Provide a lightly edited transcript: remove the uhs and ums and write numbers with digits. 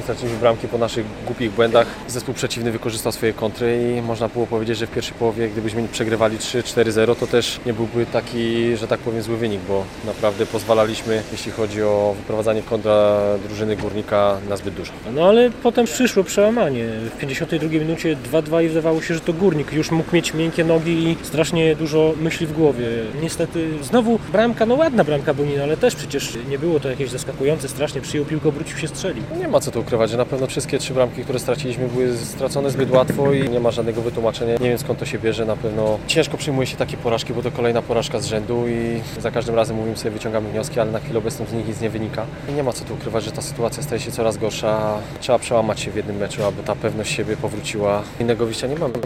straciliśmy bramki po naszych głupich błędach. Zespół przeciwny wykorzystał swoje kontry i można było powiedzieć, że w pierwszej połowie, gdybyśmy przegrywali 3-4-0, to też nie byłby taki, że tak powiem, zły wynik, bo naprawdę pozwalaliśmy, jeśli chodzi o wyprowadzanie kontra drużyny Górnika, na zbyt dużo. No ale potem przyszło przełamanie. W 52 minucie 2-2 i wydawało się, że to Górnik już mógł mieć miękkie nogi i strasznie dużo myśli w głowie. Niestety znowu bramka, no ładna bramka Bonina, ale też przecież nie było to jakieś zaskakujące, strasznie przyjął piłkę, obrócił się, strzelił. Nie ma co tu ukrywać, że na pewno wszystkie 3 bramki, które straciliśmy, były stracone zbyt łatwo i nie ma żadnego wytłumaczenia. Nie wiem, skąd to się bierze, na pewno ciężko przyjmuje się takie porażki, bo to kolejna porażka z rzędu i za każdym razem mówimy sobie, wyciągamy wnioski, ale na chwilę obecną z nich nic nie wynika. I nie ma co tu ukrywać, że ta sytuacja staje się coraz gorsza. Trzeba przełamać się w jednym meczu, aby ta pewność siebie powróciła. Innego wyjścia nie mamy.